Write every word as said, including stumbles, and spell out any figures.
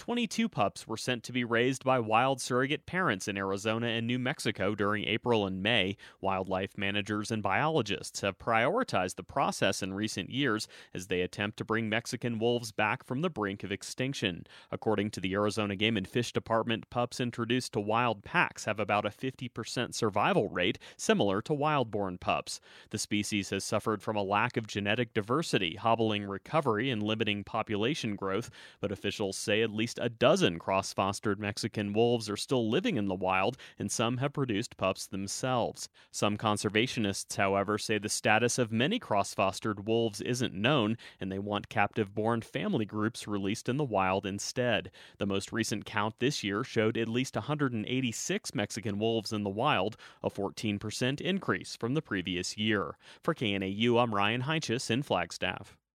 twenty-two pups were sent to be raised by wild surrogate parents in Arizona and New Mexico during April and May. Wildlife managers and biologists have prioritized the process in recent years as they attempt to bring Mexican wolves back from the brink of extinction. According to the Arizona Game and Fish Department, pups introduced to wild packs have about a fifty percent survival rate, similar to wild-born pups. The species has suffered from a lack of genetic diversity, hobbling recovery and limiting population growth, but officials say at least a dozen cross-fostered Mexican wolves are still living in the wild, and some have produced pups themselves. Some conservationists, however, say the status of many cross-fostered wolves isn't known, and they want captive-born family groups released in the wild instead. The most recent count this year showed at least one hundred eighty-six Mexican wolves in the wild, a fourteen percent increase from the previous year. For K N A U, I'm Ryan Heinches in Flagstaff.